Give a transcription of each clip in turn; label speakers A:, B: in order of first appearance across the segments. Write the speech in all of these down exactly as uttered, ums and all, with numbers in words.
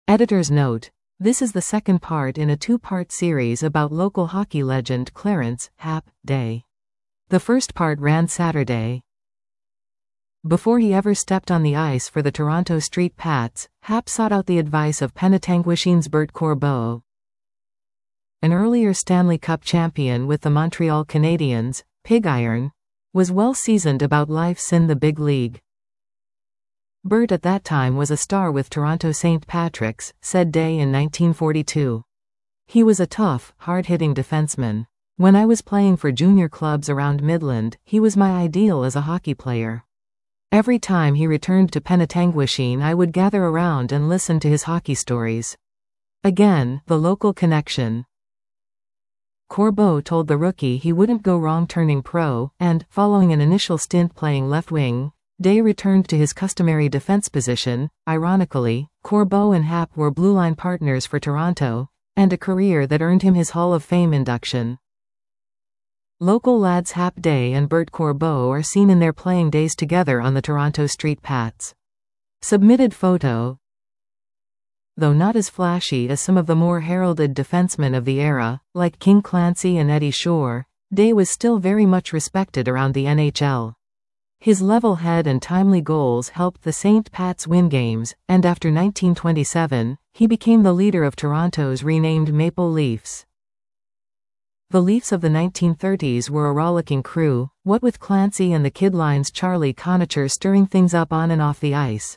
A: Editor's note: this is the second part in a two-part series about local hockey legend Clarence "Hap" Day. The first part ran Saturday. Before he ever stepped on the ice for the Toronto Street Pats, Hap sought out the advice of Penetanguishine's Bert Corbeau. An earlier Stanley Cup champion with the Montreal Canadiens, Pig Iron, was well seasoned about life in the big league. Bert at that time was a star with Toronto Saint Patrick's, said Day in nineteen forty-two. He was a tough, hard-hitting defenseman. When I was playing for junior clubs around Midland, he was my ideal as a hockey player. Every time he returned to Penetanguishene, I would gather around and listen to his hockey stories. Again, the local connection. Corbeau told the rookie he wouldn't go wrong turning pro, and, following an initial stint playing left wing, Day returned to his customary defense position. Ironically, Corbeau and Hap were blue line partners for Toronto, and a career that earned him his Hall of Fame induction. Local lads Hap Day and Bert Corbeau are seen in their playing days together on the Toronto Street Pats. Submitted photo. Though not as flashy as some of the more heralded defensemen of the era, like King Clancy and Eddie Shore, Day was still very much respected around the N H L. His level head and timely goals helped the Saint Pats win games, and after nineteen twenty-seven, he became the leader of Toronto's renamed Maple Leafs. The Leafs of the nineteen thirties were a rollicking crew, what with Clancy and the Kid Line's Charlie Conacher stirring things up on and off the ice.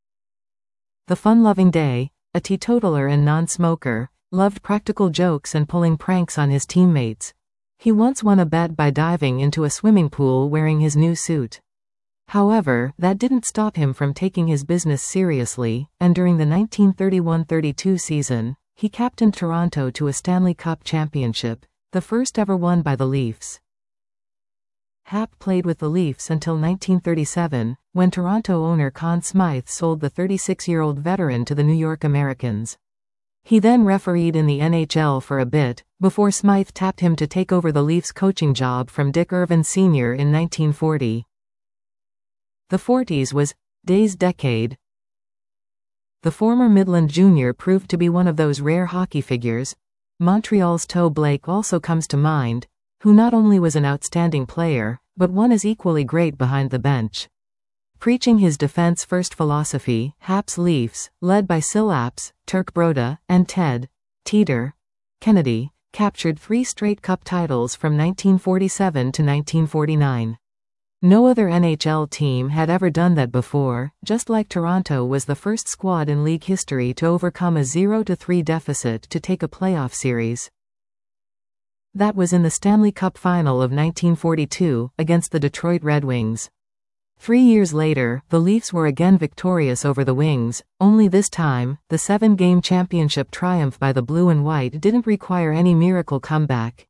A: The fun-loving Day, a teetotaler and non-smoker, loved practical jokes and pulling pranks on his teammates. He once won a bet by diving into a swimming pool wearing his new suit. However, that didn't stop him from taking his business seriously, and during the nineteen thirty-one thirty-two season, he captained Toronto to a Stanley Cup championship, the first ever won by the Leafs. Hap played with the Leafs until nineteen thirty-seven, when Toronto owner Conn Smythe sold the thirty-six-year-old veteran to the New York Americans. He then refereed in the N H L for a bit, before Smythe tapped him to take over the Leafs coaching job from Dick Irvin Senior in nineteen forty. The forties was Day's decade. The former Midland junior proved to be one of those rare hockey figures. Montreal's Toe Blake also comes to mind, who not only was an outstanding player, but one is equally great behind the bench. Preaching his defense-first philosophy, Hap's Leafs, led by Sil Apps, Turk Broda, and Ted Teeter Kennedy, captured three straight cup titles from nineteen forty-seven to nineteen forty-nine. No other N H L team had ever done that before, just like Toronto was the first squad in league history to overcome a zero to three deficit to take a playoff series. That was in the Stanley Cup Final of nineteen forty-two, against the Detroit Red Wings. Three years later, the Leafs were again victorious over the Wings, only this time, the seven-game championship triumph by the Blue and White didn't require any miracle comeback.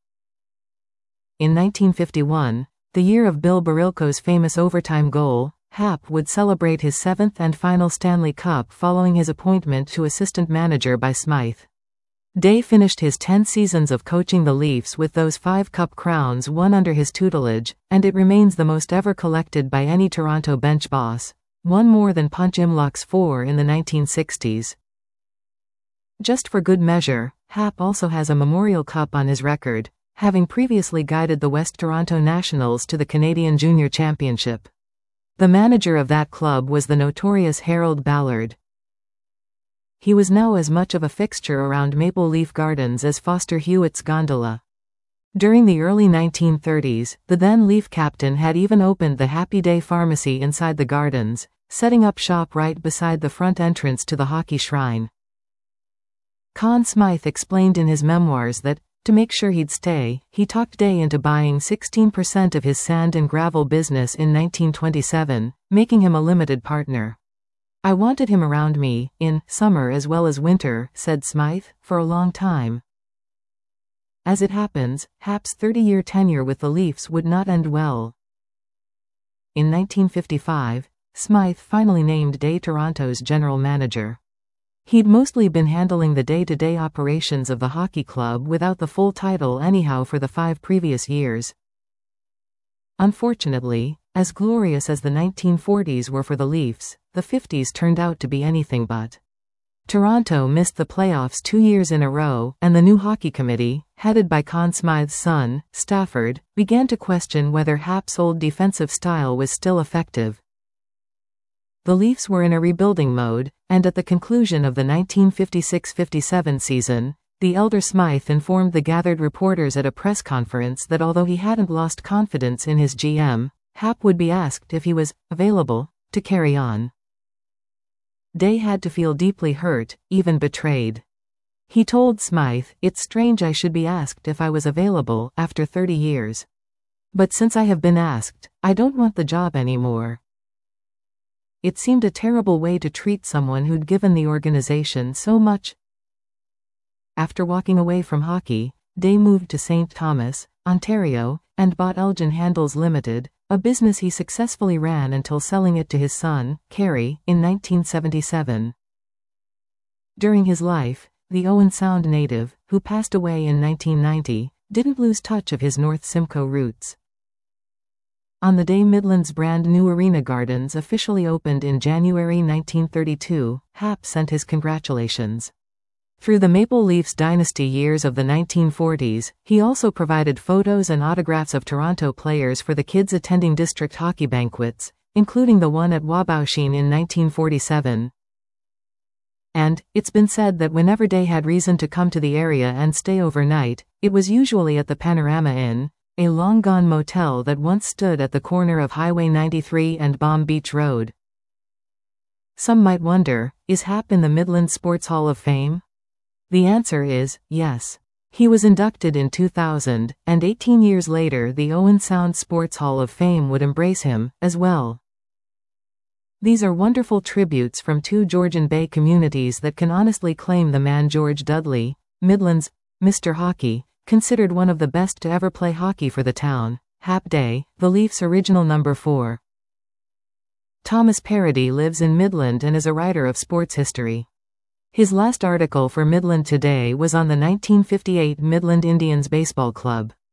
A: In nineteen fifty-one, the year of Bill Barilko's famous overtime goal, Hap would celebrate his seventh and final Stanley Cup following his appointment to assistant manager by Smythe. Day finished his ten seasons of coaching the Leafs with those five cup crowns won under his tutelage, and it remains the most ever collected by any Toronto bench boss, one more than Punch Imlach's four in the nineteen sixties. Just for good measure, Hap also has a Memorial Cup on his record, having previously guided the West Toronto Nationals to the Canadian Junior Championship. The manager of that club was the notorious Harold Ballard. He was now as much of a fixture around Maple Leaf Gardens as Foster Hewitt's gondola. During the early nineteen thirties, the then Leaf captain had even opened the Happy Day Pharmacy inside the Gardens, setting up shop right beside the front entrance to the hockey shrine. Conn Smythe explained in his memoirs that, to make sure he'd stay, he talked Day into buying sixteen percent of his sand and gravel business in nineteen twenty-seven, making him a limited partner. "I wanted him around me, in summer as well as winter," said Smythe, "for a long time." As it happens, Hap's thirty-year tenure with the Leafs would not end well. In nineteen fifty-five, Smythe finally named Day Toronto's general manager. He'd mostly been handling the day-to-day operations of the hockey club without the full title anyhow for the five previous years. Unfortunately, as glorious as the nineteen forties were for the Leafs, the fifties turned out to be anything but. Toronto missed the playoffs two years in a row, and the new hockey committee, headed by Conn Smythe's son, Stafford, began to question whether Hap's old defensive style was still effective. The Leafs were in a rebuilding mode, and at the conclusion of the nineteen fifty-six fifty-seven season, the elder Smythe informed the gathered reporters at a press conference that although he hadn't lost confidence in his G M, Hap would be asked if he was available to carry on. Day had to feel deeply hurt, even betrayed. He told Smythe, "It's strange I should be asked if I was available after thirty years. But since I have been asked, I don't want the job anymore." It seemed a terrible way to treat someone who'd given the organization so much. After walking away from hockey, Day moved to Saint Thomas, Ontario, and bought Elgin Handles Limited, a business he successfully ran until selling it to his son, Kerry, in nineteen seventy-seven. During his life, the Owen Sound native, who passed away in nineteen ninety, didn't lose touch of his North Simcoe roots. On the day Midland's brand new Arena Gardens officially opened in January nineteen thirty-two, Hap sent his congratulations. Through the Maple Leafs dynasty years of the nineteen forties, he also provided photos and autographs of Toronto players for the kids attending district hockey banquets, including the one at Wabausheen in nineteen forty-seven. And, it's been said that whenever Day had reason to come to the area and stay overnight, it was usually at the Panorama Inn, a long-gone motel that once stood at the corner of Highway ninety-three and Bomb Beach Road. Some might wonder, is Hap in the Midland Sports Hall of Fame? The answer is, yes. He was inducted in two thousand, and eighteen years later the Owen Sound Sports Hall of Fame would embrace him, as well. These are wonderful tributes from two Georgian Bay communities that can honestly claim the man George Dudley, Midland's Mister Hockey, considered one of the best to ever play hockey for the town. Hap Day, the Leafs' original number four. Thomas Parody lives in Midland and is a writer of sports history. His last article for Midland Today was on the nineteen fifty-eight Midland Indians Baseball Club.